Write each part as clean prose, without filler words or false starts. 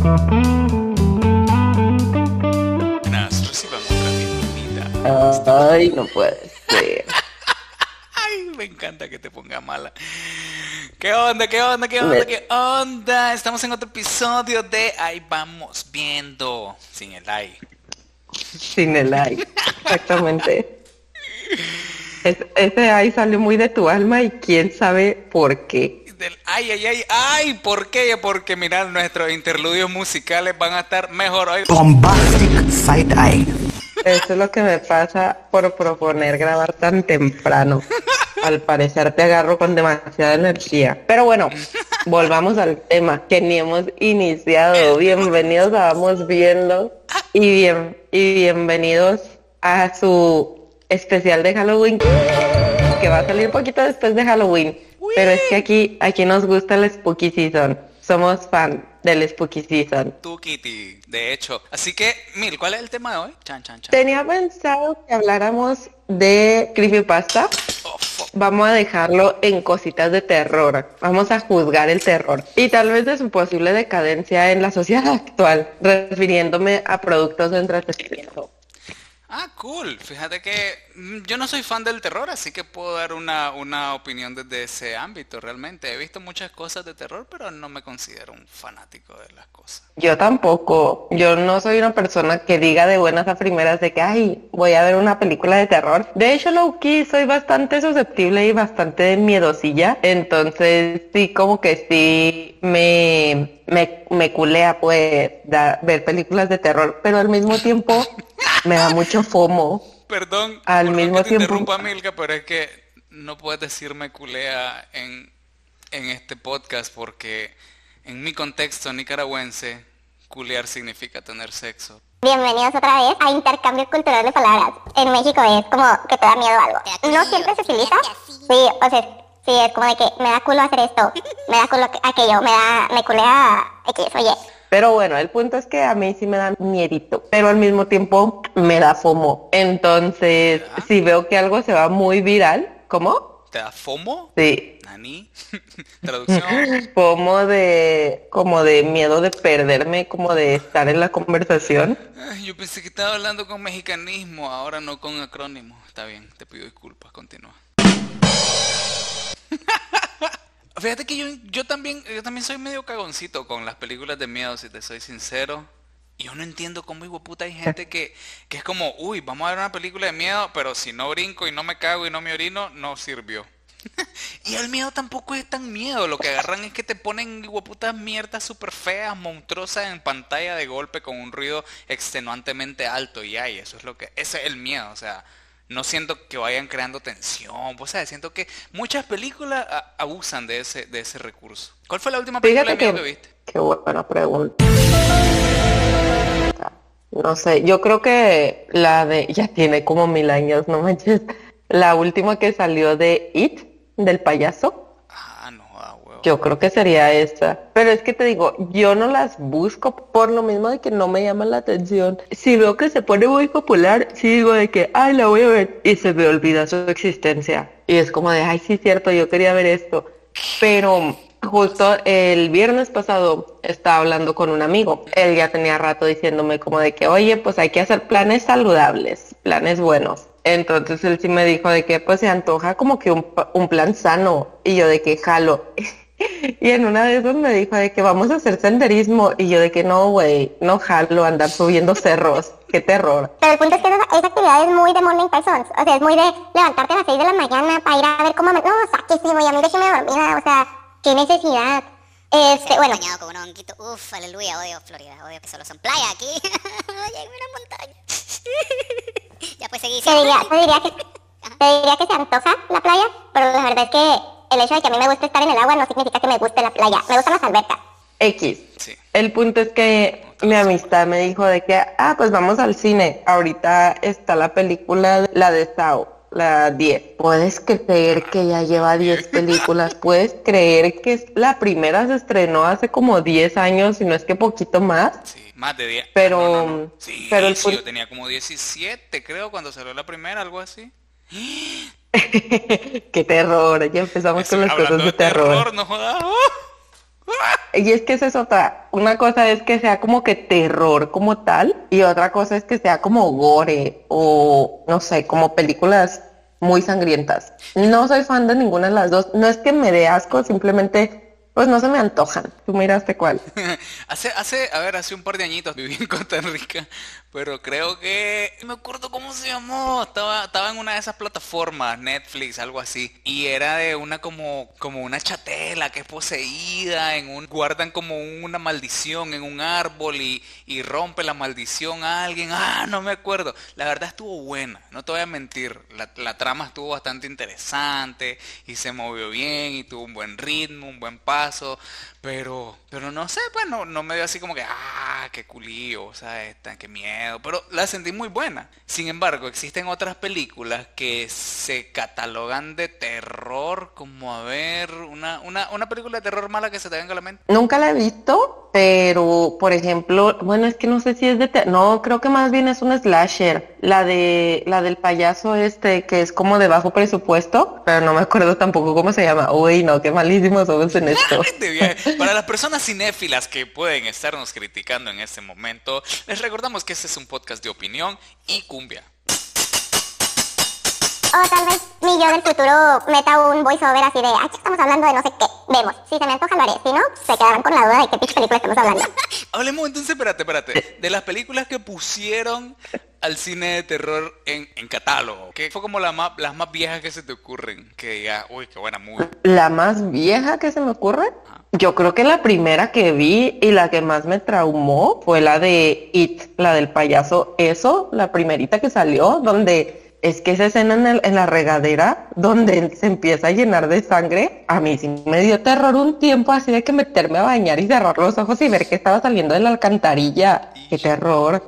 Buenas, recibamos otra bienvenida. Ay, no puede ser. Ay, me encanta que te ponga mala. ¿Qué onda? ¿Qué onda? ¿Qué onda? Me- ¿Qué onda? Estamos en otro episodio de Ahí vamos viendo. Sin el ay. Sin el ay. Exactamente. Ese ay salió muy de tu alma y quién sabe por qué. Del ay, ay, ay, ay. ¿Por qué? Porque mirad, nuestros interludios musicales van a estar mejor hoy. Bombastic side eye. Eso es lo que me pasa por proponer grabar tan temprano. Al parecer te agarro con demasiada energía. Pero bueno, volvamos al tema que ni hemos iniciado. Bienvenidos a Vamos Viendo y bienvenidos a su especial de Halloween que va a salir poquito después de Halloween. Pero es que aquí nos gusta el Spooky Season. Somos fan del Spooky Season. Tú, Kitty, de hecho. Así que, Mil, ¿cuál es el tema de hoy? Chan, chan, chan. Tenía pensado que habláramos de creepypasta. Oh, fuck. Vamos a dejarlo en cositas de terror. Vamos a juzgar el terror. Y tal vez de su posible decadencia en la sociedad actual, refiriéndome a productos de entretenimiento. Ah, cool. Fíjate que yo no soy fan del terror, así que puedo dar una opinión desde ese ámbito realmente. He visto muchas cosas de terror, pero no me considero un fanático de las cosas. Yo tampoco. Yo no soy una persona que diga de buenas a primeras de que, ay, voy a ver una película de terror. De hecho, low-key, soy bastante susceptible y bastante miedosilla. Entonces, sí, como que sí me culea, pues, ver películas de terror. Pero al mismo tiempo, me da mucho FOMO. Perdón, Al perdón mismo que te tiempo, interrumpa, Milka, pero es que no puedes decirme culea en este podcast porque en mi contexto nicaragüense, culear significa tener sexo. Bienvenidos otra vez a Intercambio Cultural de Palabras. En México es como que te da miedo algo. No siempre se utiliza. Sí, o sea, sí, es como de que me da culo hacer esto, me da culo aquello, me culea X, oye. pero bueno, el punto es que a mí sí me da miedito, pero al mismo tiempo me da FOMO. Entonces, ¿Ya? si veo que algo se va muy viral, ¿cómo? ¿Te da FOMO? Sí, ¿Nani? Traducción. FOMO de, como de miedo de perderme, como de estar en la conversación. Ay, yo pensé que estaba hablando con mexicanismo, ahora no con acrónimo. Está bien, te pido disculpas, continúa. Fíjate que yo también soy medio cagoncito con las películas de miedo, si te soy sincero. Y yo no entiendo cómo, hijo de puta, hay gente que es como, uy, vamos a ver una película de miedo, pero si no brinco y no me cago y no me orino, no sirvió. Y el miedo tampoco es tan miedo, lo que agarran es que te ponen, hijo de putas, mierdas súper feas, monstruosas en pantalla de golpe con un ruido extenuantemente alto y ay, ese es el miedo, o sea, no siento que vayan creando tensión, o sea, siento que muchas películas abusan de ese recurso. ¿Cuál fue la última película de Fíjate miedo que que, viste? qué buena pregunta. No sé, yo creo que la de, ya tiene como 1000 años, no manches. La última que salió de It, del payaso, Ah, no, huevo. yo creo que sería esa. Pero es que te digo, yo no las busco por lo mismo de que no me llaman la atención. Si veo que se pone muy popular, sí digo de que, ay, la voy a ver. Y se me olvida su existencia. Y es como de, ay, sí, cierto, yo quería ver esto. Pero justo el viernes pasado estaba hablando con un amigo. Él ya tenía rato diciéndome como de que, oye, pues hay que hacer planes saludables, planes buenos. Entonces él sí me dijo de que pues se antoja como que un plan sano. Y yo de que jalo. Y en una de esas me dijo de que vamos a hacer senderismo. Y yo de que no, güey, no jalo andar subiendo cerros. Qué terror. Pero el punto es que esa actividad es muy de morning persons. O sea, es muy de levantarte a las 6 de la mañana para ir a ver cómo... No, saquísimo, y a mí déjeme dormida, o sea, qué necesidad. Bueno, Bañado con un honguito. Uf, aleluya, odio Florida, odio que solo son playa aquí. Oye, una montaña. Ya pues seguí. te diría que se antoja la playa, pero la verdad es que el hecho de que a mí me guste estar en el agua no significa que me guste la playa. Me gustan las albercas. X. Sí. El punto es que mi amistad me dijo de que, pues vamos al cine. Ahorita está la película, la de Saw, la 10. ¿Puedes creer que ya lleva 10 películas? ¿Puedes creer que la primera se estrenó hace como 10 años, si no es que poquito más? Sí, más de 10. Pero, No. Sí, pero el sí, punto... yo tenía como 17, creo, cuando salió la primera, algo así. Qué terror, ya empezamos con las Hablando cosas de terror. no jodas. Y es que esa es otra. Una cosa es que sea como que terror como tal, y otra cosa es que sea como gore o no sé, como películas muy sangrientas. No soy fan de ninguna de las dos. No es que me dé asco, simplemente pues no se me antojan. Tú miraste cuál. Hace un par de añitos viví en Costa Rica, pero creo que no me acuerdo cómo se llamó. Estaba en una de esas plataformas, Netflix, algo así, y era de una como una chatela que es poseída guardan como una maldición en un árbol y rompe la maldición a alguien. No me acuerdo. La verdad estuvo buena, no te voy a mentir. La trama estuvo bastante interesante y se movió bien y tuvo un buen ritmo, un buen paso. Pero no sé, pues no me dio así como que, qué culillo, o sea, qué miedo, pero la sentí muy buena. Sin embargo, existen otras películas que se catalogan de terror, como a ver, una película de terror mala que se te venga a la mente. Nunca la he visto, pero por ejemplo, bueno, es que no sé si es no, creo que más bien es un slasher, la del payaso que es como de bajo presupuesto, pero no me acuerdo tampoco cómo se llama. Uy, no, qué malísimos somos en esto. Para las personas cinéfilas que pueden estarnos criticando en este momento, les recordamos que este es un podcast de opinión y cumbia. O tal vez mi yo del futuro meta un voiceover así de, aquí estamos hablando de no sé qué, vemos. Si se me antoja lo haré, si no, se quedarán con la duda de qué pinche película estamos hablando. Hablemos entonces, espérate, de las películas que pusieron al cine de terror en catálogo. Que fue como las más viejas que se te ocurren. Que diga, uy, qué buena movie. La más vieja que se me ocurre, yo creo que la primera que vi y la que más me traumó fue la de It, la del payaso, la primerita que salió, donde es que esa escena en la regadera, donde se empieza a llenar de sangre, a mí sí me dio terror un tiempo así de que meterme a bañar y cerrar los ojos y ver que estaba saliendo de la alcantarilla. ¡Qué terror!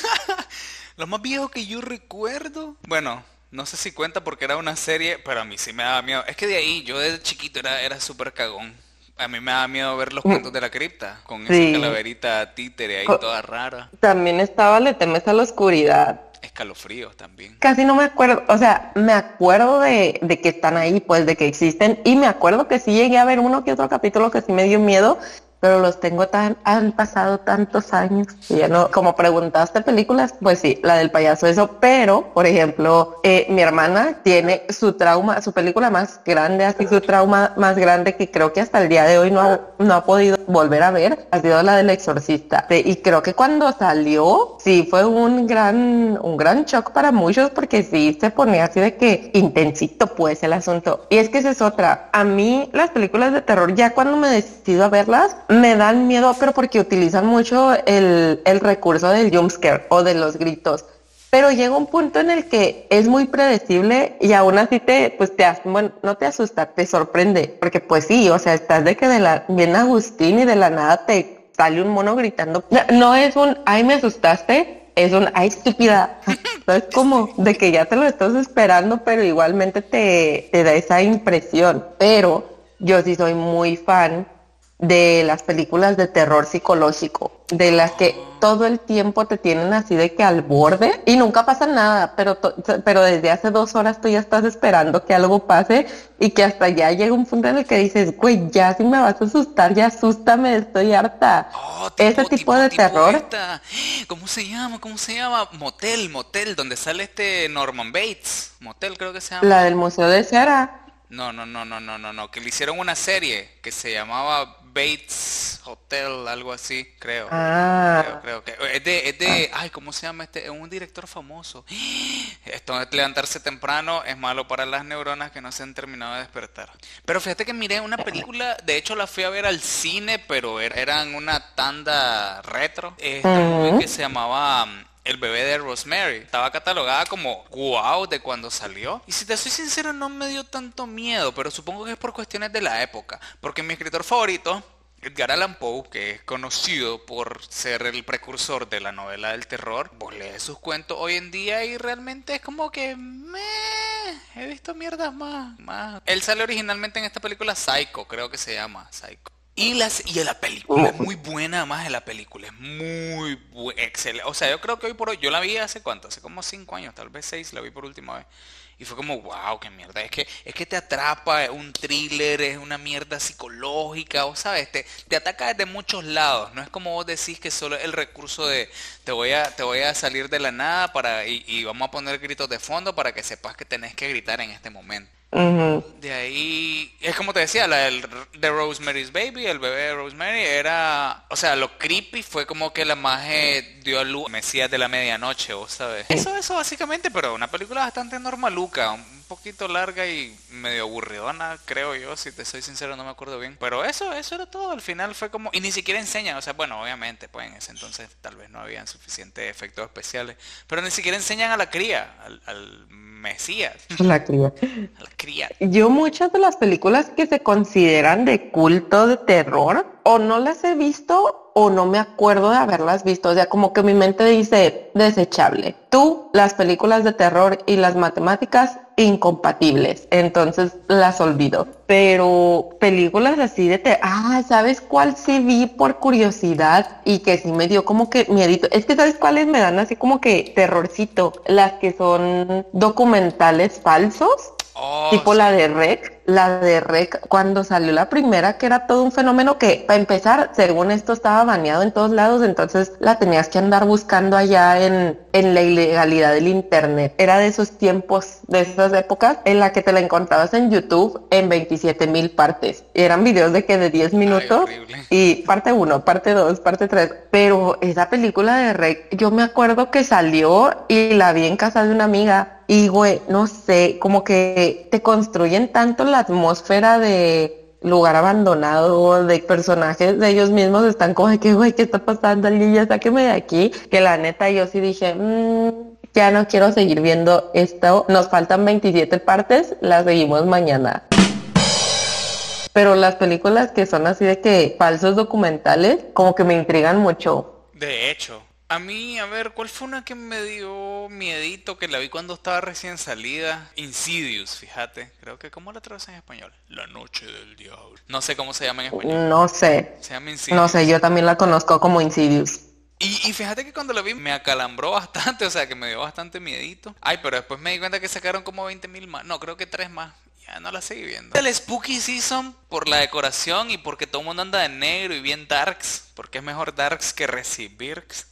Lo más viejo que yo recuerdo, bueno, no sé si cuenta porque era una serie, pero a mí sí me daba miedo. Es que de ahí, yo desde chiquito era súper cagón. A mí me daba miedo ver los cuentos de la cripta, con esa Sí. calaverita títere ahí toda rara. También estaba Le temes a la oscuridad. Escalofríos también. Casi no me acuerdo, o sea, me acuerdo de que están ahí, pues de que existen, y me acuerdo que sí llegué a ver uno que otro capítulo que sí me dio miedo, pero han pasado tantos años, y ya no, como preguntaste películas, pues sí, la del payaso eso, pero, por ejemplo, mi hermana tiene su película más grande, así su trauma más grande que creo que hasta el día de hoy no ha podido volver a ver, ha sido la del Exorcista, y creo que cuando salió, sí fue un gran shock para muchos, porque sí se ponía así de que intensito pues el asunto, y es que esa es otra, a mí las películas de terror ya cuando me decido a verlas, me dan miedo, pero porque utilizan mucho el recurso del jumpscare o de los gritos. Pero llega un punto en el que es muy predecible y aún así bueno, no te asusta, te sorprende. Porque pues sí, o sea, estás de que bien Agustín y de la nada te sale un mono gritando. No es ay, me asustaste, es ay, estúpida. No es como de que ya te lo estás esperando, pero igualmente te da esa impresión. Pero yo sí soy muy fan de las películas de terror psicológico, de las que todo el tiempo te tienen así de que al borde y nunca pasa nada, pero desde hace 2 horas tú ya estás esperando que algo pase y que hasta ya llega un punto en el que dices, güey, ya si me vas a asustar, ya asústame, estoy harta. Ese tipo de terror. ¿Cómo se llama? Motel, donde sale Norman Bates. Motel creo que se llama. La del Museo de Cera. No, que le hicieron una serie que se llamaba Bates Hotel, algo así, creo. Creo que ay, ¿cómo se llama Es un director famoso. Esto de levantarse temprano es malo para las neuronas que no se han terminado de despertar. Pero fíjate que miré una película, de hecho la fui a ver al cine, pero era en una tanda retro. Esta movie que se llamaba El bebé de Rosemary. Estaba catalogada como wow de cuando salió. Y si te soy sincero, no me dio tanto miedo, pero supongo que es por cuestiones de la época. Porque mi escritor favorito, Edgar Allan Poe, que es conocido por ser el precursor de la novela del terror, vos lees sus cuentos hoy en día y realmente es como que he visto mierdas más. Él sale originalmente en esta película Psycho, creo que se llama Psycho. Y la película es muy buena, además de la película es muy excelente. O sea, yo creo que hoy por hoy, yo la vi hace cuánto, hace como 5 años, tal vez 6, la vi por última vez. Y fue como, wow, qué mierda. Es que te atrapa, es un thriller, es una mierda psicológica, o sabes, te ataca desde muchos lados. No es como vos decís que solo es el recurso de te voy a salir de la nada y vamos a poner gritos de fondo para que sepas que tenés que gritar en este momento. Ujú. De ahí, es como te decía, de Rosemary's Baby, el bebé de Rosemary era, o sea, lo creepy fue como que la maje dio a luz Mesías de la medianoche, vos sabes. Eso básicamente, pero una película bastante normaluca, un poquito larga y medio aburridona, creo yo, si te soy sincero, no me acuerdo bien. Pero eso era todo, al final fue como, y ni siquiera enseñan, o sea, bueno, obviamente, pues en ese entonces tal vez no habían suficientes efectos especiales, pero ni siquiera enseñan a la cría, al Mesías, La cría. a la cría. Yo muchas de las películas que se consideran de culto de terror, o no las he visto o no me acuerdo de haberlas visto. O sea, como que mi mente dice desechable. Tú, las películas de terror y las matemáticas, incompatibles. Entonces las olvido. Pero películas así de ¿sabes cuál sí vi por curiosidad? Y que sí me dio como que miedito. Es que ¿sabes cuáles me dan así como que terrorcito? Las que son documentales falsos. Oh, Tipo sí. la de Rec, cuando salió la primera, que era todo un fenómeno que, para empezar, según esto estaba baneado en todos lados, entonces la tenías que andar buscando allá en la ilegalidad del internet. Era de esos tiempos, de esas épocas, en la que te la encontrabas en YouTube en 27,000 partes. Eran videos de que de 10 Ay, minutos horrible. y parte 1, parte 2, parte 3. Pero esa película de Rec, yo me acuerdo que salió y la vi en casa de una amiga. Y güey, no sé, como que te construyen tanto la atmósfera de lugar abandonado, de personajes de ellos mismos, están como de que, güey, ¿qué está pasando? Alguien ya sáqueme de aquí. Que la neta yo sí dije, ya no quiero seguir viendo esto. Nos faltan 27 partes, las seguimos mañana. Pero las películas que son así de que falsos documentales, como que me intrigan mucho. De hecho, a mí, a ver, ¿cuál fue una que me dio miedito que la vi cuando estaba recién salida? Insidious, fíjate. Creo que, ¿cómo la traducen en español? La noche del diablo. No sé cómo se llama en español. No sé, Se llama no Insidious. sé, yo también la conozco como Insidious. Y fíjate que cuando la vi me acalambró bastante, o sea, que me dio bastante miedito. Ay, pero después me di cuenta que sacaron como 20,000 más. No, creo que 3 más. Ya no la seguí viendo. El Spooky Season por la decoración y porque todo el mundo anda de negro y bien darks. Porque es mejor darks que recibirks.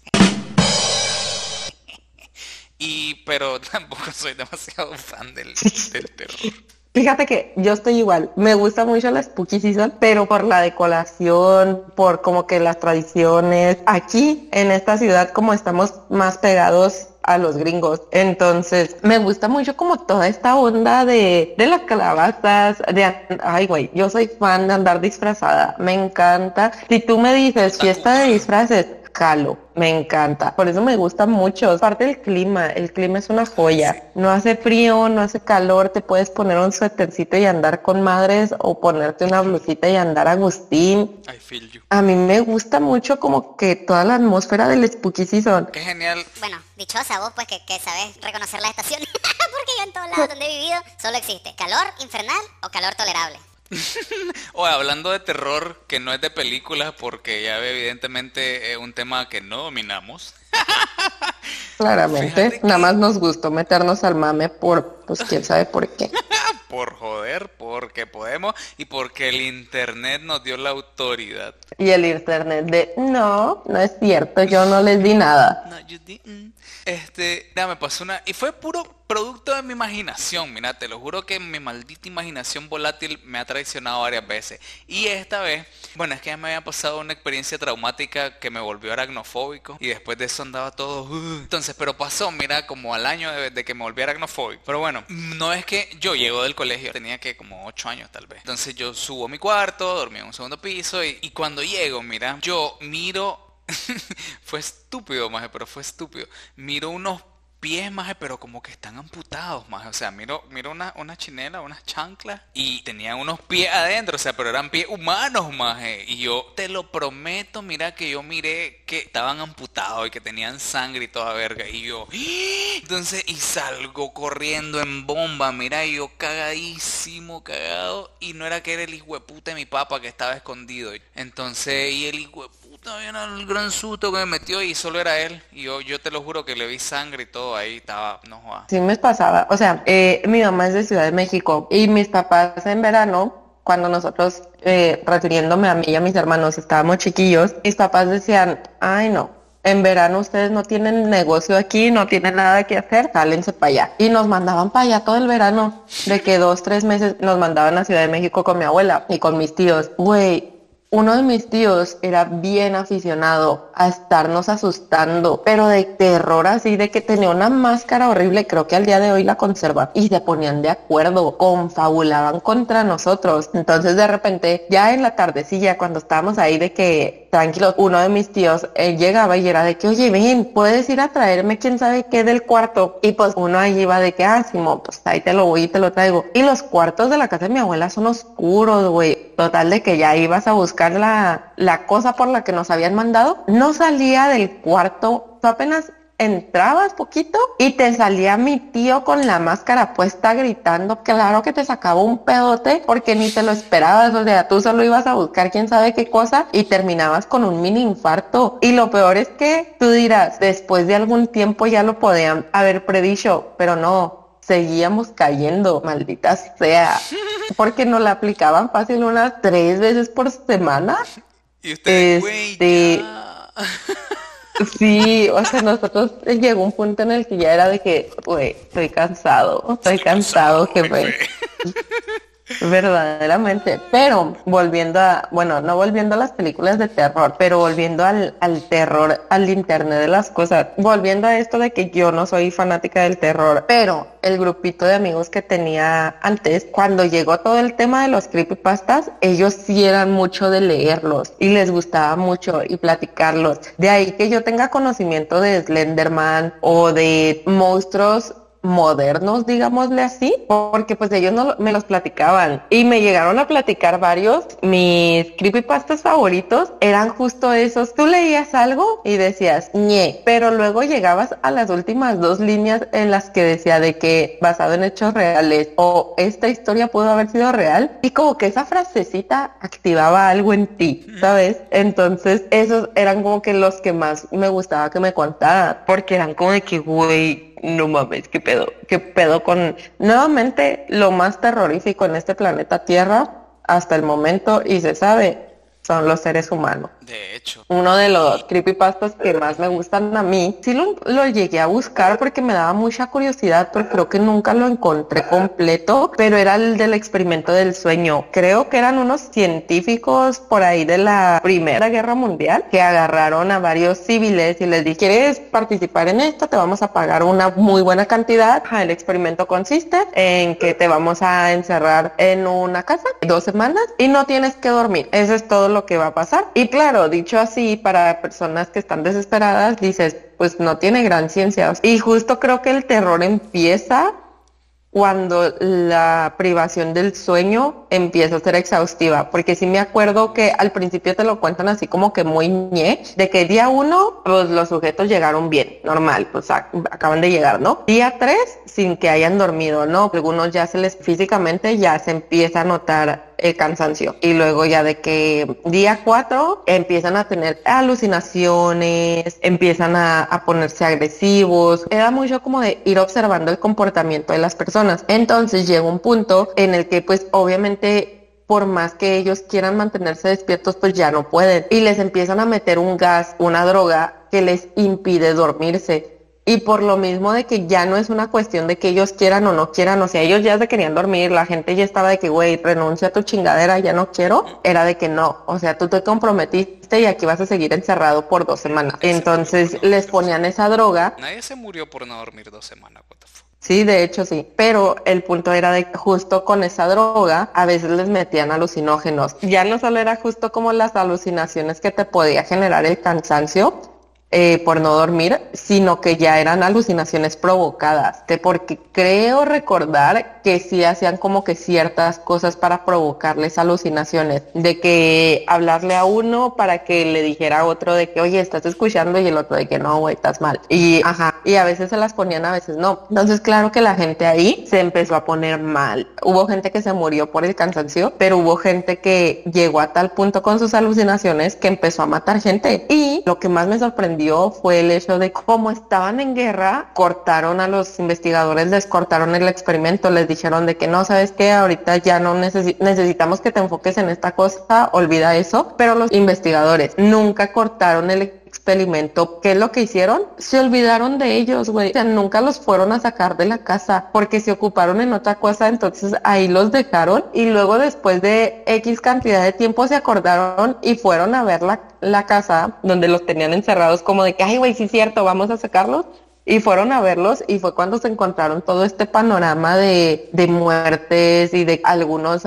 Pero tampoco soy demasiado fan del terror. Fíjate que yo estoy igual, me gusta mucho la Spooky Season, pero por la decoración, por como que las tradiciones. Aquí en esta ciudad como estamos más pegados a los gringos, entonces me gusta mucho como toda esta onda de las calabazas, ay güey, yo soy fan de andar disfrazada, me encanta. Si tú me dices fiesta de disfraces, jalo, me encanta. Por eso me gusta mucho. Aparte del clima, el clima es una joya. No hace frío, no hace calor, te puedes poner un suétercito y andar con madres o ponerte una blusita y andar a Agustín. I feel you. A mí me gusta mucho como que toda la atmósfera del Spooky Season. Qué genial. Bueno, dichosa vos, pues, que sabes reconocer las estaciones. Porque yo en todos lados donde he vivido solo existe calor infernal o calor tolerable. O hablando de terror que no es de películas porque ya evidentemente es un tema que no dominamos. Claramente, Fíjate que- nada más nos gustó meternos al mame pues quién sabe por qué. Por joder, porque podemos y porque el internet nos dio la autoridad. Y el internet de, no es cierto, yo no les di nada. No, you didn't. Ya me pasó una... Y fue puro producto de mi imaginación, mira, te lo juro que mi maldita imaginación volátil me ha traicionado varias veces. Y esta vez, bueno, es que ya me había pasado una experiencia traumática que me volvió aracnofóbico. Y después de eso andaba todo... Entonces, pero pasó, mira, como al año de que me volví aracnofóbico. Pero bueno, no es que yo llego del colegio, tenía que como 8 años tal vez. Entonces yo subo a mi cuarto, dormí en un segundo piso y cuando llego, mira, yo miro... fue estúpido, maje, pero fue estúpido. Miro unos pies, maje, pero como que están amputados, maje. O sea, miro una chinela, unas chanclas y tenían unos pies adentro, o sea, pero eran pies humanos, maje. Y yo te lo prometo, mira que yo miré que estaban amputados y que tenían sangre y toda verga. Y yo, entonces, y salgo corriendo en bomba, mira, y yo cagadísimo, cagado. Y no era que era el hijo de puta de mi papá que estaba escondido. Entonces, y el hijo de puta, bien el gran susto que me metió y solo era él. Y yo te lo juro que le vi sangre y todo ahí, estaba, no joda. Sí me pasaba, o sea, mi mamá es de Ciudad de México y mis papás en verano, cuando nosotros, refiriéndome a mí y a mis hermanos, estábamos chiquillos, mis papás decían, ay no, en verano ustedes no tienen negocio aquí, no tienen nada que hacer, sálense para allá. Y nos mandaban para allá todo el verano, de que 2, 3 meses nos mandaban a Ciudad de México con mi abuela y con mis tíos. Güey, uno de mis tíos era bien aficionado a estarnos asustando, pero de terror así, de que tenía una máscara horrible, creo que al día de hoy la conserva, y se ponían de acuerdo, confabulaban contra nosotros. Entonces de repente, ya en la tardecilla, cuando estábamos ahí de que tranquilos, uno de mis tíos llegaba y era de que, oye, ven, puedes ir a traerme quién sabe qué del cuarto. Y pues uno ahí iba de que, Simón, pues ahí te lo voy y te lo traigo. Y los cuartos de la casa de mi abuela son oscuros, güey. Total de que ya ibas a buscar la cosa por la que nos habían mandado. No salía del cuarto, tú apenas entrabas poquito y te salía mi tío con la máscara puesta gritando. Claro que te sacaba un pedote porque ni te lo esperabas, o sea, tú solo ibas a buscar quién sabe qué cosa y terminabas con un mini infarto. Y lo peor es que tú dirás, después de algún tiempo ya lo podían haber predicho, pero no, seguíamos cayendo, maldita sea, porque nos la aplicaban fácil unas 3 veces por semana. Y ustedes, güey, ya. Sí, o sea, nosotros llegó un punto en el que ya era de que, güey, estoy cansado, jefe. Verdaderamente, pero volviendo a, bueno, no volviendo a las películas de terror, pero volviendo al terror, al internet de las cosas, volviendo a esto de que yo no soy fanática del terror, pero el grupito de amigos que tenía antes, cuando llegó todo el tema de los creepypastas, ellos sí eran mucho de leerlos y les gustaba mucho y platicarlos. De ahí que yo tenga conocimiento de Slenderman o de monstruos modernos, digámosle así, porque pues ellos no me los platicaban y me llegaron a platicar varios. Mis creepypastas favoritos eran justo esos. Tú leías algo y decías ñe, pero luego llegabas a las últimas 2 líneas en las que decía de que basado en hechos reales o esta historia pudo haber sido real, y como que esa frasecita activaba algo en ti, ¿sabes? Entonces esos eran como que los que más me gustaba que me contaran, porque eran como de que, güey, no mames, qué pedo con, nuevamente, lo más terrorífico en este planeta Tierra hasta el momento, y se sabe, son los seres humanos. De hecho. Uno de los creepypastas que más me gustan a mí, sí lo llegué a buscar porque me daba mucha curiosidad, pero creo que nunca lo encontré completo, pero era el del experimento del sueño. Creo que eran unos científicos por ahí de la Primera Guerra Mundial que agarraron a varios civiles y les dijeron, ¿quieres participar en esto? Te vamos a pagar una muy buena cantidad. El experimento consiste en que te vamos a encerrar en una casa 2 semanas y no tienes que dormir. Eso es todo lo que va a pasar. Y claro, dicho así, para personas que están desesperadas, dices, pues no tiene gran ciencia. Y justo creo que el terror empieza cuando la privación del sueño empieza a ser exhaustiva, porque sí me acuerdo que al principio te lo cuentan así como que muy ñe, de que día 1, pues los sujetos llegaron bien, normal, pues acaban de llegar, ¿no? Día 3, sin que hayan dormido, ¿no? Algunos ya físicamente ya se empieza a notar el cansancio, y luego ya de que día 4 empiezan a tener alucinaciones, empiezan a ponerse agresivos. Era mucho como de ir observando el comportamiento de las personas. Entonces llega un punto en el que pues obviamente por más que ellos quieran mantenerse despiertos, pues ya no pueden, y les empiezan a meter un gas, una droga que les impide dormirse. Y por lo mismo de que ya no es una cuestión de que ellos quieran o no quieran, o sea, ellos ya se querían dormir, la gente ya estaba de que, güey, renuncia a tu chingadera, ya no quiero, era de que no, o sea, tú te comprometiste y aquí vas a seguir encerrado por 2 semanas. Entonces les ponían esa droga. Nadie se murió por no dormir 2 semanas, what the fuck. Sí, de hecho sí, pero el punto era de que justo con esa droga a veces les metían alucinógenos. Ya no solo era justo como las alucinaciones que te podía generar el cansancio, por no dormir, sino que ya eran alucinaciones provocadas, porque creo recordar que sí hacían como que ciertas cosas para provocarles alucinaciones, de que hablarle a uno para que le dijera a otro de que, oye, estás escuchando, y el otro de que no, güey, estás mal. Y a veces se las ponían, a veces no. Entonces, claro que la gente ahí se empezó a poner mal. Hubo gente que se murió por el cansancio, pero hubo gente que llegó a tal punto con sus alucinaciones que empezó a matar gente. Y lo que más me sorprendió fue el hecho de cómo estaban en guerra, cortaron a los investigadores, les cortaron el experimento, les dijeron de que no, ¿sabes qué? Ahorita ya no necesitamos que te enfoques en esta cosa, olvida eso. Pero los investigadores nunca cortaron el experimento. ¿Qué es lo que hicieron? Se olvidaron de ellos, güey. O sea, nunca los fueron a sacar de la casa porque se ocuparon en otra cosa, entonces ahí los dejaron y luego después de X cantidad de tiempo se acordaron y fueron a ver la casa donde los tenían encerrados, como de que, ay, güey, sí es cierto, vamos a sacarlos. Y fueron a verlos y fue cuando se encontraron todo este panorama de muertes y de algunos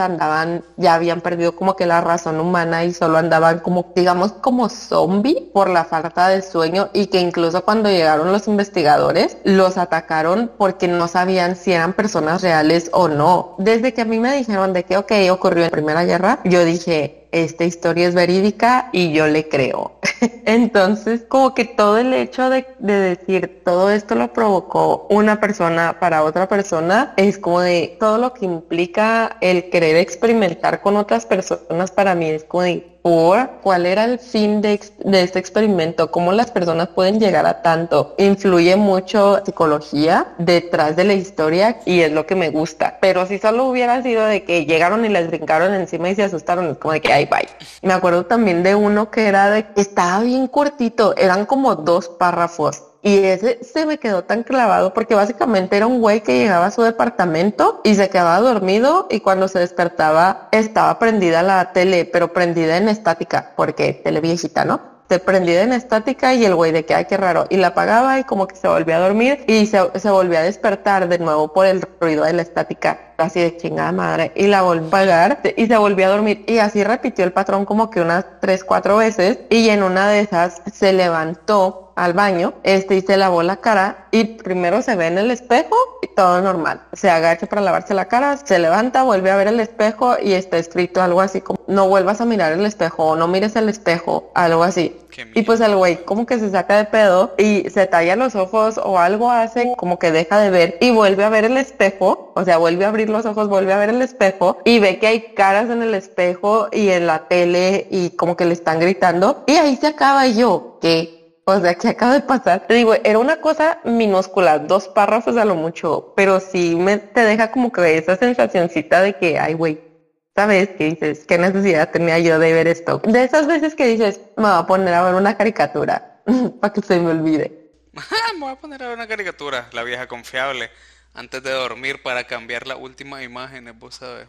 ya habían perdido como que la razón humana y solo andaban como, digamos, como zombie por la falta de sueño, y que incluso cuando llegaron los investigadores los atacaron porque no sabían si eran personas reales o no. Desde que a mí me dijeron de que, ok, ocurrió en la Primera Guerra, yo dije, esta historia es verídica y yo le creo. Entonces, como que todo el hecho de decir todo esto lo provocó una persona para otra persona, es como de todo lo que implica el querer experimentar con otras personas, para mí es como de cuál era el fin de este experimento, cómo las personas pueden llegar a tanto. Influye mucho psicología detrás de la historia y es lo que me gusta. Pero si solo hubiera sido de que llegaron y les brincaron encima y se asustaron, es como de que ay, bye. Me acuerdo también de uno que era estaba bien cortito, eran como 2 párrafos. Y ese se me quedó tan clavado porque básicamente era un güey que llegaba a su departamento y se quedaba dormido, y cuando se despertaba estaba prendida la tele, pero prendida en estática, porque tele viejita, ¿no? Se prendida en estática y el güey de que ay, qué raro, y la apagaba y como que se volvía a dormir y se volvía a despertar de nuevo por el ruido de la estática, así de chingada madre, y la volvió a apagar y se volvió a dormir, y así repitió el patrón como que unas 3-4 veces, y en una de esas se levantó al baño, y se lavó la cara, y primero se ve en el espejo y todo normal, se agacha para lavarse la cara, se levanta, vuelve a ver el espejo y está escrito algo así como no vuelvas a mirar el espejo o no mires el espejo, algo así. Y pues el güey como que se saca de pedo y se talla los ojos o algo hace, como que deja de ver y vuelve a ver el espejo, o sea, vuelve a abrir los ojos, vuelve a ver el espejo y ve que hay caras en el espejo y en la tele y como que le están gritando, y ahí se acaba. Y yo, ¿qué? O sea, ¿qué acaba de pasar? Te digo, era una cosa minúscula, 2 párrafos a lo mucho, pero sí te deja como que esa sensacioncita de que, ay, güey, ¿sabes? Que dices, ¿qué necesidad tenía yo de ver esto? De esas veces que dices, me voy a poner a ver una caricatura para que se me olvide. Me voy a poner a ver una caricatura, la vieja confiable, antes de dormir para cambiar las últimas imágenes, vos sabes.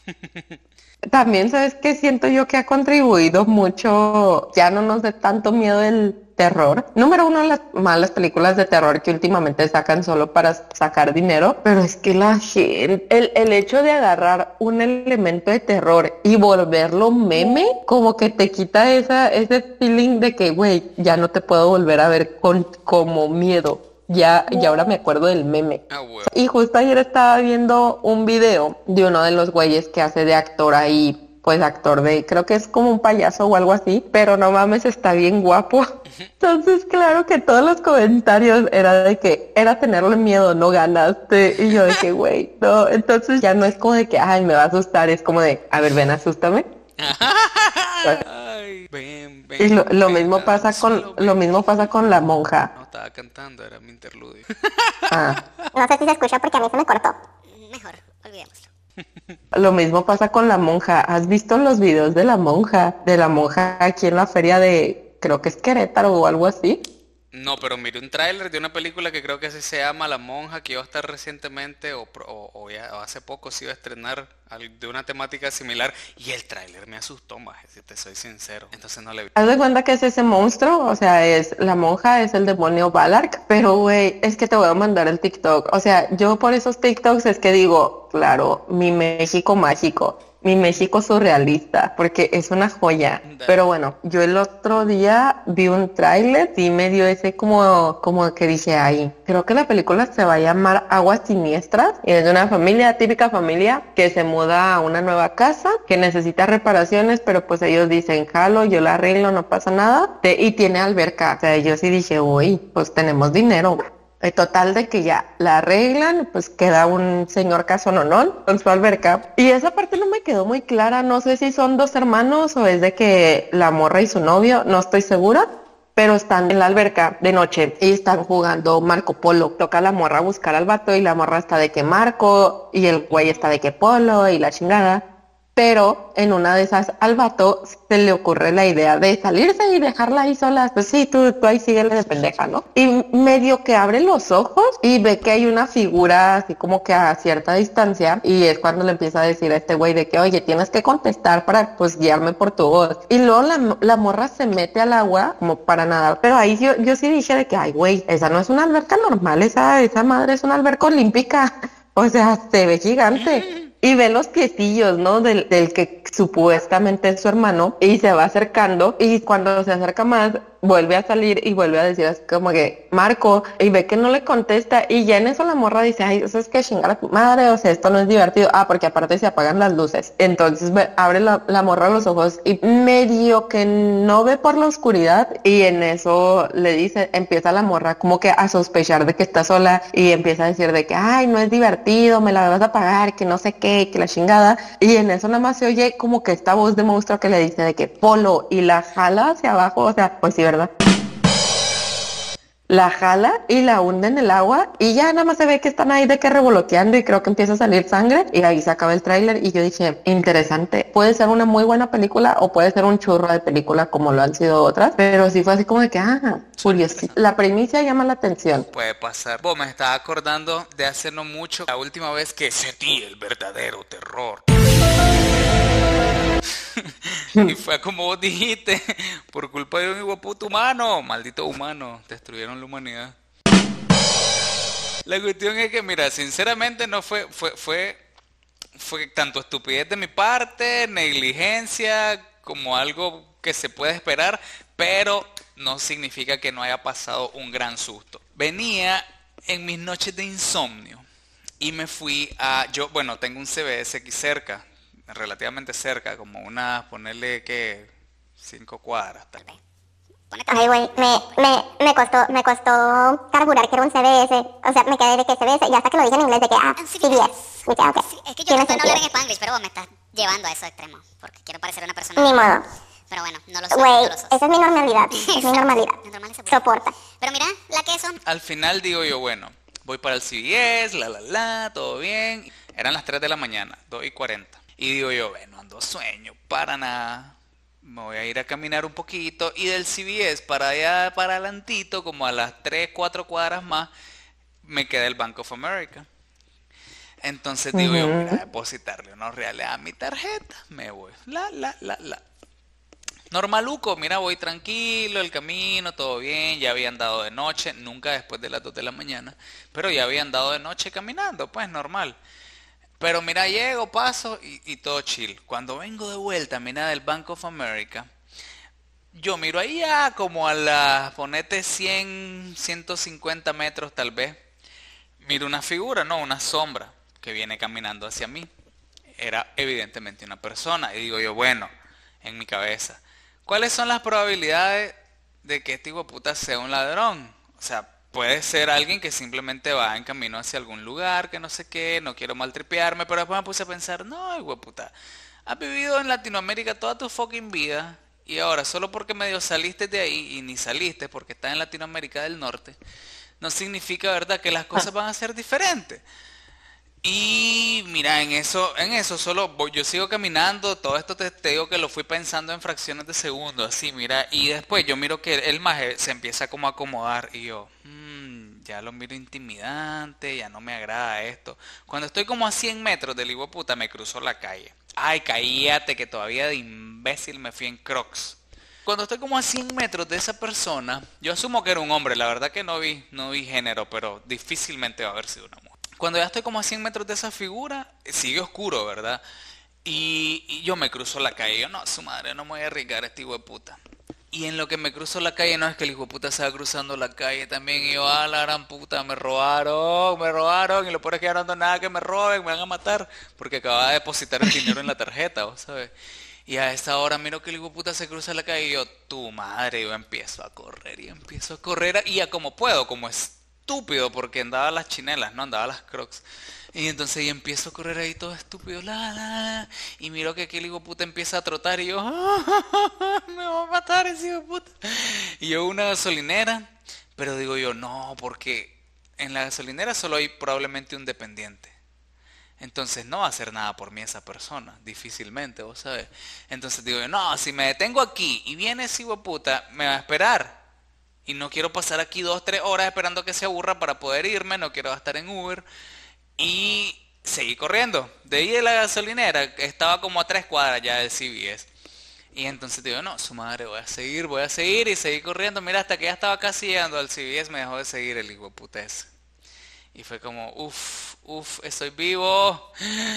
También, ¿sabes qué? Siento yo que ha contribuido mucho, ya no nos dé tanto miedo el terror. Número 1, las malas películas de terror que últimamente sacan solo para sacar dinero, pero es que la gente, el hecho de agarrar un elemento de terror y volverlo meme, como que te quita ese feeling de que, güey, ya no te puedo volver a ver como miedo. Ya ahora me acuerdo del meme. Bueno. Y justo ayer estaba viendo un video de uno de los güeyes que hace de actor ahí, pues actor creo que es como un payaso o algo así, pero no mames, está bien guapo. Entonces, claro que todos los comentarios era de que era tenerle miedo, no ganaste. Y yo de que, güey, no. Entonces ya no es como de que, ay, me va a asustar, es como de, a ver, ven, asústame. Ay, ven, Y lo mismo pasa con la monja. No estaba cantando, era mi interludio. No sé si se escucha porque a mí se me cortó. Mejor, olvidémoslo. Lo mismo pasa con la monja. ¿Has visto los videos de la monja? De la monja aquí en la feria creo que es Querétaro o algo así. No, pero miré un tráiler de una película que creo que así se llama La Monja, que iba a estar recientemente o hace poco se iba a estrenar de una temática similar, y el tráiler me asustó más, si te soy sincero. Entonces no le vi. ¿Haz de cuenta que es ese monstruo? O sea, la monja es el demonio Balark, pero güey, es que te voy a mandar el TikTok. O sea, yo por esos TikToks es que digo, claro, mi México mágico. mi México surrealista, porque es una joya. Dale. Pero bueno, yo el otro día vi un tráiler y me dio ese como que dije, ay, creo que la película se va a llamar Aguas Siniestras y es de una familia, típica familia, que se muda a una nueva casa, que necesita reparaciones, pero pues ellos dicen, jalo, yo la arreglo, no pasa nada, y tiene alberca. O sea, yo sí dije, uy, pues tenemos dinero. Total de que ya la arreglan, pues queda un señor casononón con su alberca. Y esa parte no me quedó muy clara, no sé si son dos hermanos o es de que la morra y su novio, no estoy segura, pero están en la alberca de noche y están jugando Marco Polo. Toca la morra a buscar al vato y la morra está de que Marco y el güey está de que Polo y la chingada. Pero en una de esas al vato se le ocurre la idea de salirse y dejarla ahí sola. Pues sí, tú ahí síguele de pendeja, ¿no? Y medio que abre los ojos y ve que hay una figura así como que a cierta distancia y es cuando le empieza a decir a este güey de que, oye, tienes que contestar para pues guiarme por tu voz. Y luego la morra se mete al agua como para nadar. Pero ahí yo sí dije de que, ay, güey, esa no es una alberca normal, esa madre es una alberca olímpica. O sea, se ve gigante. Y ve los piecillos, ¿no? Del que supuestamente es su hermano y se va acercando y cuando se acerca más vuelve a salir y vuelve a decir así como que Marco y ve que no le contesta y ya en eso la morra dice, ay, eso es que chingar a tu madre, o sea, esto no es divertido. Ah, porque aparte se apagan las luces. Entonces abre la morra los ojos y medio que no ve por la oscuridad y en eso le dice, empieza la morra como que a sospechar de que está sola y empieza a decir de que, ay, no es divertido, me la vas a pagar, que no sé qué, que la chingada. Y en eso nada más se oye como que esta voz de monstruo que le dice de que Polo y la jala hacia abajo, o sea, pues sí, ¿verdad? La jala y la hunde en el agua y ya nada más se ve que están ahí de que revoloteando y creo que empieza a salir sangre y ahí se acaba el tráiler y yo dije, interesante, puede ser una muy buena película o puede ser un churro de película como lo han sido otras, pero sí fue así como de que, curioso. La primicia llama la atención. Puede pasar. Vos me estaba acordando de hace no mucho, la última vez que sentí el verdadero terror. Y fue como vos dijiste, por culpa de un hijueputo humano, maldito humano, destruyeron la humanidad. La cuestión es que, mira, sinceramente no fue tanto estupidez de mi parte, negligencia, como algo que se puede esperar, pero no significa que no haya pasado un gran susto. Venía en mis noches de insomnio y me fui bueno, tengo un CVS aquí cerca, relativamente cerca, como ponerle que 5 cuadras, tal vez. Ay, güey, me costó carburar que era un CBS. O sea, me quedé de que CBS y hasta que lo dije en inglés de que, CBS. Dije, ok. Sí, es que yo trato de no hablar en Spanglish, pero vos me estás llevando a esos extremos, porque quiero parecer una persona... Ni modo. Pero bueno, no lo soy, Güey, no lo sos. esa es mi normalidad. Es mi normalidad. Normal se puede. Soporta. Pero mira, la queso... Al final digo yo, bueno, voy para el CVS, todo bien. Eran las 3 de la mañana, 2:40. Y digo yo, bueno, ando sueño, para nada. Me voy a ir a caminar un poquito. Y del CVS para allá, para adelantito, como a las 3, 4 cuadras más, me queda el Bank of America. Entonces digo yo, voy a depositarle unos reales a mi tarjeta. Me voy. Normaluco, mira, voy tranquilo, el camino, todo bien, ya había andado de noche, nunca después de las 2 de la mañana, pero ya había andado de noche caminando, pues normal. Pero mira, llego, paso y todo chill. Cuando vengo de vuelta, mira, del Bank of America, yo miro ahí ya como ponete 100, 150 metros tal vez, miro una figura, no, una sombra que viene caminando hacia mí. Era evidentemente una persona y digo yo, bueno, en mi cabeza, ¿cuáles son las probabilidades de que este hijo de puta sea un ladrón? O sea, puede ser alguien que simplemente va en camino hacia algún lugar, que no sé qué, no quiero maltripearme, pero después me puse a pensar, no, hijo de puta, has vivido en Latinoamérica toda tu fucking vida y ahora solo porque medio saliste de ahí y ni saliste porque estás en Latinoamérica del Norte, no significa, ¿verdad?, que las cosas van a ser diferentes. Y mira, en eso yo sigo caminando, todo esto te digo que lo fui pensando en fracciones de segundos, así, mira, y después yo miro que el maje se empieza como a acomodar y yo, ya lo miro intimidante, ya no me agrada esto. Cuando estoy como a 100 metros del hijo de puta me cruzó la calle. Ay, cállate que todavía de imbécil me fui en Crocs. Cuando estoy como a 100 metros de esa persona, yo asumo que era un hombre, la verdad que no vi género, pero difícilmente va a haber sido una mujer. Cuando ya estoy como a 100 metros de esa figura, sigue oscuro, ¿verdad? Y yo me cruzo la calle, yo no, su madre, no me voy a arriesgar a este hijo de puta. Y en lo que me cruzo la calle, no es que el hijo de puta se va cruzando la calle también. Y yo, ah, la gran puta, me robaron. Y lo peor es que ya no ando nada que me roben, me van a matar. Porque acababa de depositar el dinero en la tarjeta, ¿vos sabes? Y a esa hora miro que el hijo de puta se cruza la calle y yo, tu madre, yo empiezo a correr y empiezo a correr y a como puedo, como estúpido, porque andaba las chinelas, no andaba las crocs. Y entonces yo empiezo a correr ahí todo estúpido, y miro que aquel hijo de puta empieza a trotar y yo, me va a matar ese hijo de puta. Y yo una gasolinera, pero digo yo, no, porque en la gasolinera solo hay probablemente un dependiente. Entonces no va a hacer nada por mí esa persona, difícilmente, vos sabes. Entonces digo yo, no, si me detengo aquí y viene ese hijo de puta, me va a esperar. Y no quiero pasar aquí 2, 3 horas esperando que se aburra para poder irme, no quiero estar en Uber. Y seguí corriendo. De ahí de la gasolinera, estaba como a 3 cuadras ya del CVS. Y entonces digo, no, su madre, voy a seguir y seguí corriendo. Mira, hasta que ya estaba casi llegando al CVS me dejó de seguir el hijo de puta ese. Y fue como, estoy vivo.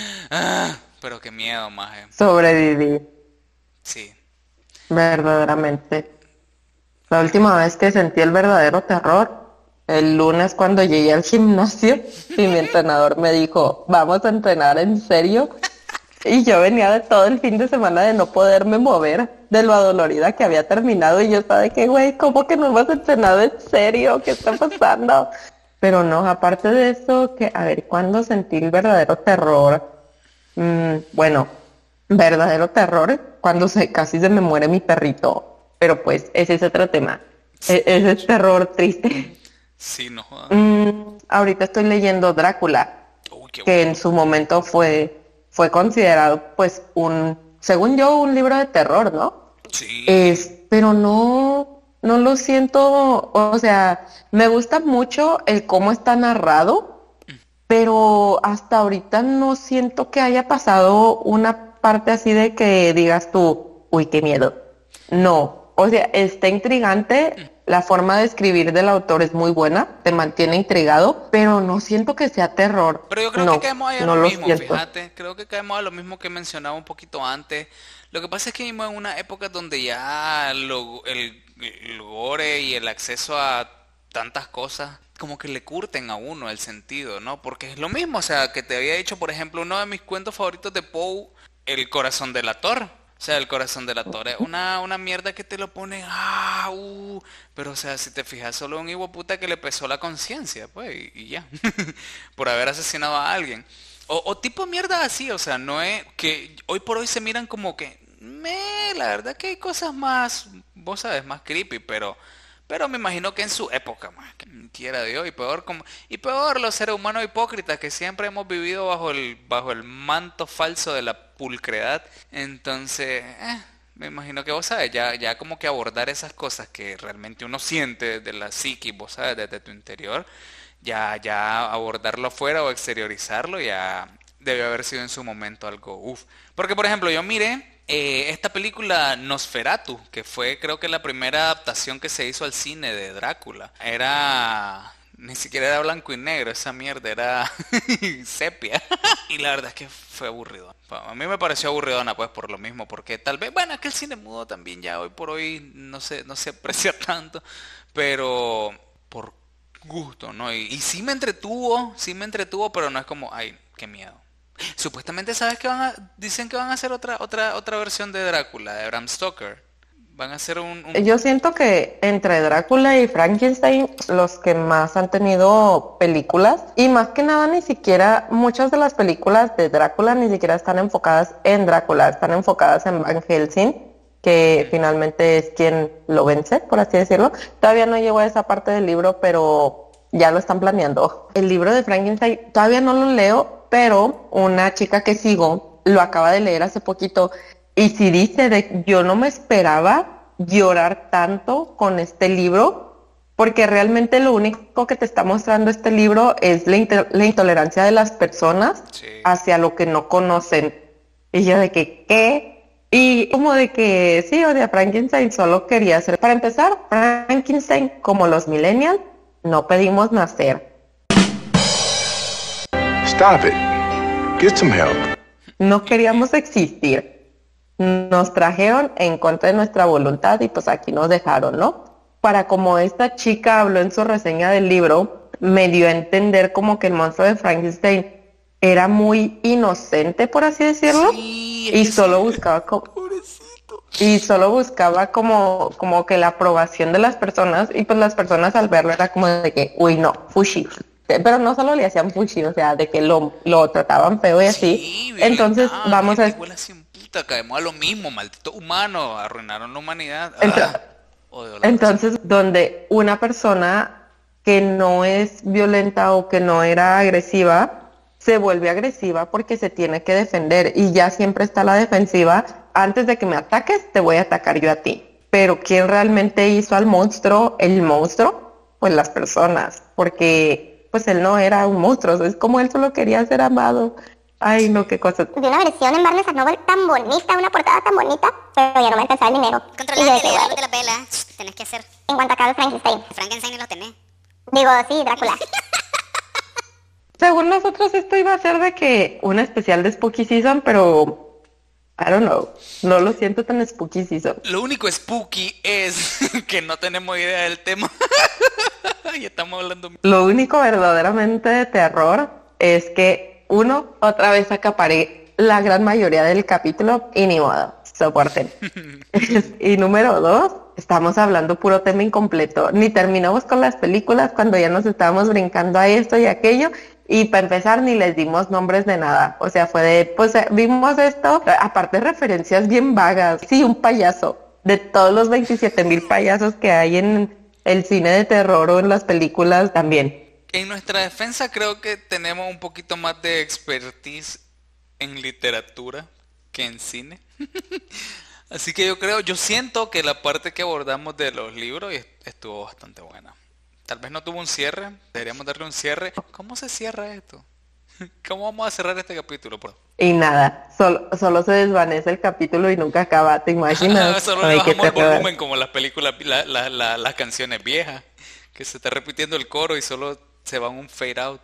Pero qué miedo, maje. Sobreviví, Sí. verdaderamente. La última vez que sentí el verdadero terror, el lunes cuando llegué al gimnasio y mi entrenador me dijo, vamos a entrenar en serio. Y yo venía de todo el fin de semana de no poderme mover, de lo adolorida que había terminado. Y yo estaba de que, güey, ¿cómo que no hemos entrenado en serio? ¿Qué está pasando? Pero no, aparte de eso, que a ver, ¿cuándo sentí el verdadero terror? Bueno, verdadero terror, cuando casi se me muere mi perrito. Pero pues, ese es otro tema. Ese es terror triste. Sí, no jodas. Ahorita estoy leyendo Drácula, Uy, qué que bueno. en su momento fue considerado, pues, según yo, un libro de terror, ¿no? Sí. Pero no lo siento, o sea, me gusta mucho el cómo está narrado, pero hasta ahorita no siento que haya pasado una parte así de que digas tú, uy, qué miedo. No, o sea, está intrigante, la forma de escribir del autor es muy buena, te mantiene intrigado, pero no siento que sea terror. Pero yo creo No, que caemos ahí a no lo lo mismo, siento. fíjate. Creo que caemos a lo mismo que mencionaba un poquito antes. Lo que pasa es que vivimos en una época donde ya el gore y el acceso a tantas cosas como que le curten a uno el sentido, ¿no? Porque es lo mismo, o sea, que te había dicho, por ejemplo, uno de mis cuentos favoritos de Poe, El corazón de la Torre. O sea, el corazón de la Torre es una mierda que te lo pone, pero o sea, si te fijas, solo un hijo de puta que le pesó la conciencia, pues, y ya, por haber asesinado a alguien. O tipo mierda así, o sea, no es que hoy por hoy se miran como que, la verdad que hay cosas más, vos sabes, más creepy, pero me imagino que en su época, más que quiera Dios, y peor los seres humanos hipócritas que siempre hemos vivido bajo el manto falso de la pulcredad. Entonces, me imagino que vos sabes, ya como que abordar esas cosas que realmente uno siente de la psique, vos sabes, desde tu interior, ya abordarlo afuera o exteriorizarlo, ya debió haber sido en su momento algo, Porque, por ejemplo, yo miré esta película Nosferatu, que fue creo que la primera adaptación que se hizo al cine de Drácula. Ni siquiera era blanco y negro, esa mierda era sepia. Y la verdad es que fue aburrido. A mí me pareció aburridona, pues, por lo mismo, porque tal vez, bueno, es que el cine mudo también ya hoy por hoy no se aprecia tanto, pero por gusto, ¿no? Y sí me entretuvo, pero no es como, ay, qué miedo. Supuestamente sabes que dicen que van a hacer otra versión de Drácula, de Bram Stoker. Van a hacer Yo siento que entre Drácula y Frankenstein, los que más han tenido películas, y más que nada ni siquiera, muchas de las películas de Drácula ni siquiera están enfocadas en Drácula, están enfocadas en Van Helsing, que finalmente es quien lo vence, por así decirlo. Todavía no llegó a esa parte del libro, pero ya lo están planeando. El libro de Frankenstein todavía no lo leo, pero una chica que sigo lo acaba de leer hace poquito. Y si dice yo no me esperaba llorar tanto con este libro, porque realmente lo único que te está mostrando este libro es la intolerancia de las personas hacia lo que no conocen. Y yo de que, ¿qué? Y como de que, sí, o de Frankenstein solo quería ser. Para empezar, Frankenstein, como los millennials, no pedimos nacer. Stop it. Get some help. no queríamos existir. Nos trajeron en contra de nuestra voluntad y pues aquí nos dejaron, ¿no? Para como esta chica habló en su reseña del libro, me dio a entender como que el monstruo de Frankenstein era muy inocente, por así decirlo, Sí, y es que solo sí. buscaba Pobrecito. y solo buscaba como que la aprobación de las personas, y pues las personas al verlo era como de que, uy, no, fushi. Pero no solo le hacían fushi, o sea, de que lo trataban feo y así. Sí, Entonces, violentaban, vamos gente a... igual así en puta, caemos a lo mismo, malditos humanos, arruinaron la humanidad. ent- Odio la raza. Entonces, donde una persona que no es violenta o que no era agresiva, se vuelve agresiva porque se tiene que defender y ya siempre está la defensiva. Antes de que me ataques, te voy a atacar yo a ti. Pero ¿quién realmente hizo al monstruo? El monstruo, pues las personas, porque pues él no era un monstruo, es como él solo quería ser amado. Ay, no, qué cosa. Vi una versión en Barnes Noble tan bonita, una portada tan bonita, pero ya no me alcanzaba el dinero. Y yo Controlate, dije, le bueno, de la vela. Tenés que hacer. en cuanto acabe Frankenstein. Frankenstein no lo tenés. Digo, sí, Drácula. Según nosotros esto iba a ser de que un especial de Spooky Season, pero I don't know, no lo siento tan Spooky Season. Lo único spooky es que no tenemos idea del tema. Y estamos hablando. Lo único verdaderamente de terror es que uno, otra vez acaparé la gran mayoría del capítulo y ni modo, soporten. Y número dos, estamos hablando puro tema incompleto. Ni terminamos con las películas cuando ya nos estábamos brincando a esto y aquello. Y para empezar ni les dimos nombres de nada. O sea, fue de, pues vimos esto, aparte referencias bien vagas. Sí, un payaso. De todos los 27,000 payasos que hay en el cine de terror o en las películas también. En nuestra defensa creo que tenemos un poquito más de expertise en literatura que en cine. Así que yo siento que la parte que abordamos de los libros estuvo bastante buena. Tal vez no tuvo un cierre, deberíamos darle un cierre. ¿Cómo se cierra esto? ¿Cómo vamos a cerrar este capítulo? Y nada, solo se desvanece el capítulo y nunca acaba, ¿te imaginas? Solo le Ay, qué bajamos el terror. volumen como las películas, las canciones viejas, que se está repitiendo el coro y solo se va un fade out.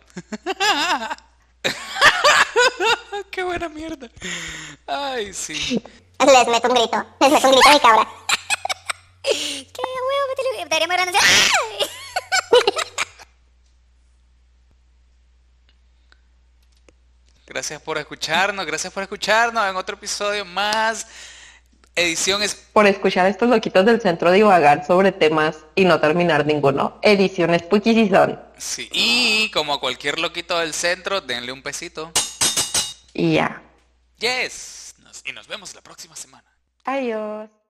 Qué buena mierda. Ay, sí. Les meto un grito a mi cabra. ¡Qué huevo! Deberíamos ir a anunciar. ¡Ay! Gracias por escucharnos en otro episodio más. Edición es... Por escuchar a estos loquitos del centro divagar sobre temas y no terminar ninguno. Edición Spooky Season. Sí, y como a cualquier loquito del centro, denle un pesito. Y ya. Yes. Y nos vemos la próxima semana. Adiós.